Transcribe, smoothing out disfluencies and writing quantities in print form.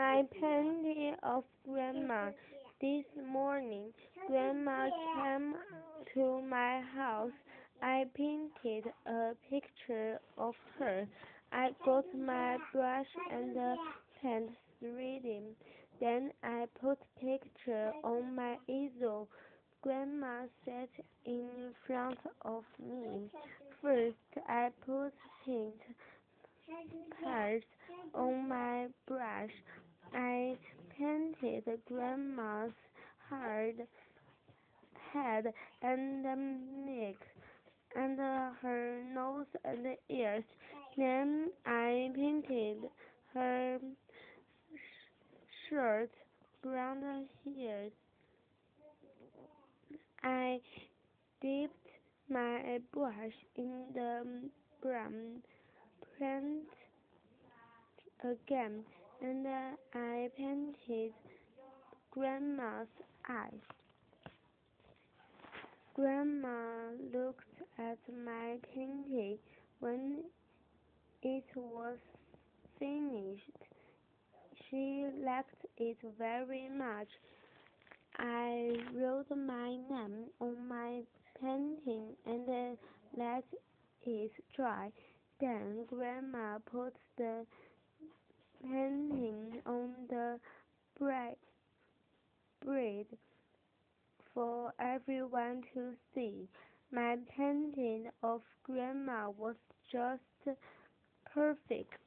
My painting of Grandma. This morning, Grandma came to my house. I painted a picture of her. I got my brush and paint ready. Then I put picture on my easel. Grandma sat in front of me. First, I put paint parts on my brush. I painted Grandma's hard head and neck and her nose and ears. Then I painted her shirt brown hairs. I dipped my brush in the brown paint again, and I painted Grandma's eyes. Grandma looked at my painting when it was finished. She liked it very much. I wrote my name on my painting and let it dry. Then Grandma put the painting on the bread for everyone to see. My painting of Grandma was just perfect.